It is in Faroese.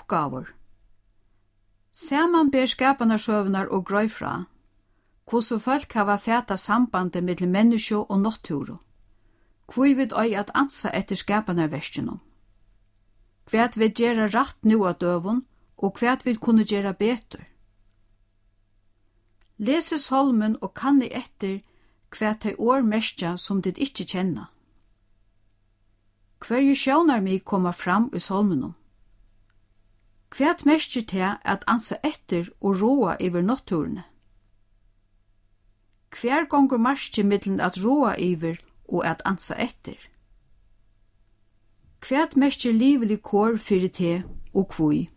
uppgavur. Saman ber skapanarskjøvnar og grøy fra, hvordan folk hava fæta sambandet mellom menneske og natturu, hvor vi øy at ansa etter skapanarverskjennom. Hvat vi gjera rætt nu av døvun, og hvat vi kunne gjera betur. Lese salmen og kanni etter hvat de år merskja som dit ikkje kjenna. Hverju sjónar mig koma fram i salmenum. Hvat merskir det at ansa etter og råa iver natturene? Hver gongur marskir mittlen at råa iver og at ansa etter? Hvat merskir livelig kår fyrir te og kvui?